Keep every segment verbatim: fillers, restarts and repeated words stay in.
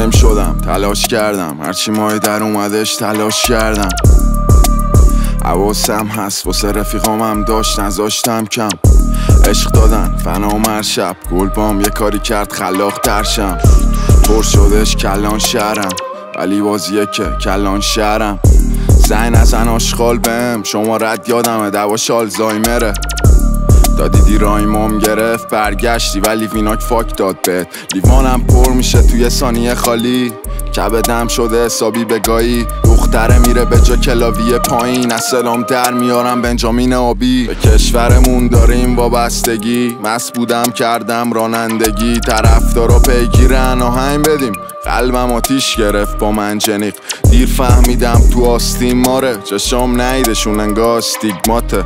مهم شدم، تلاش کردم، هرچی مای در اومدش تلاش کردم. حواسم هست واسه رفیقام هم داشت نذاشتم کم. عشق دادن فنام هر شب، گلبام یه کاری کرد خلاق ترشم. پر شدش کلان شهرم، ولی بازیه که کلان شهرم. زنگ نزن آشغال بهم، شما رد یادمه دواش آلزایمره. دادی دیرایمام گرفت برگشتی ولی ویناک فاک داد بهت. لیوانم پر میشه توی ثانیه خالی، کبدم شده حسابی بگایی. دختره میره به جا کلاویه پایین، از سلام در میارم بنجامین آبی. به کشورمون داریم وابستگی، مست بودم کردم رانندگی. طرفدارا پیگیرن آهنگ بدیم، قلبم آتیش گرفت با منجنیق. دیر فهمیدم تو آستین ماره، چشام نیدشون انگار استیگماته.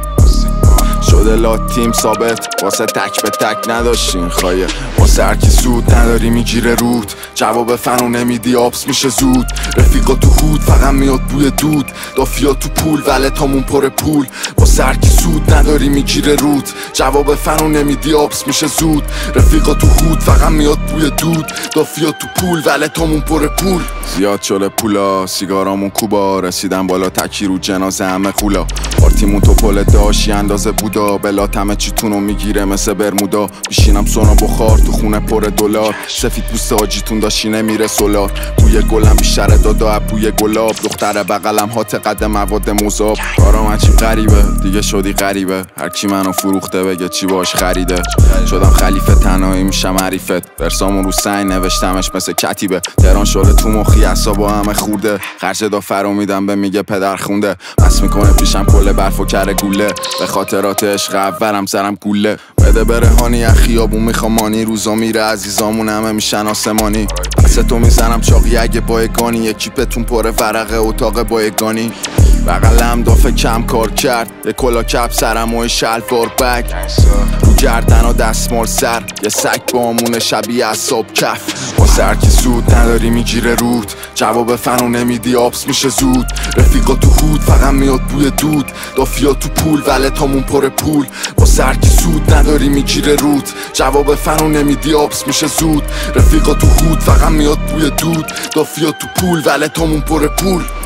شده لاتیم ثابت واسه تک به تک نداشتین خواهیه. واسه هرکی سود نداری میگیره رود، جواب فنو نمیدی آبس میشه زود. رفیقا تو خود فقط میاد بوی دود، دافیا تو پول ولتامون پر پول. واسه هرکی سود نداری میگیره رود، جواب فنو نمیدی آبس میشه زود. رفیقا تو خود فقط میاد بوی دود، دافیا تو پول ولتامون پر پول. زیاد شده پولا سیگارامون کوبا، رسیدم بالا تکی رو جنازه همه خولا. پارتیمون تو پل داشی اندازه بودا، بلات همه چیتونو میگیره مثل برمودا. میشینم سونا بخار تو خونه پر دلار، سفید پوست حاجیتون داشتی نمیره سولار. بوی گلم بیشتر دادا بوی گلاب، دختر بغلم هات قد مواد مذاب. کارام عجیب غریبه دیگه شدی غریبه، هر کی منو فروخته بگه چی باش خریده. شدم خلیفه تنهایی میشم حریفت، ورسامون رو سنگ نوشتمش مثل کتیبه. تهران شده تو مخی اعصابا همه خورده، خرج دافرو میدم به میگه پدر خونده. بس میکنه پیشم کل برف و کره گوله، به خاطرات عشق اولم سرم گوله. بده برهانی خیابون میخوام مانی، روزا میره عزیزامون همه میشن آسمانی. پس تو میزنم چاقی اگه بایگانی، یکی پتون پر ورقه اتاق بایگانی. بغلم دافه کم کار کرد، یه کلا کپ سرم و شلوار بگ. رو گردن و دستمال سر، یه سگ با امونه شبیه اصاب کف. واسه هرکی سود نداری میگیره رود، جواب فنو نمیدی آبس میشه زود. رفیقا تو خود فقط میاد بوی دود، دافیا تو پول ولتامون پر پول. واسه هرکی سود نداری میگیره رود، جواب فنو نمیدی آبس میشه زود. رفیقا تو خود فقط میاد بوی دود، دافیا تو پول ولتامون پر پول.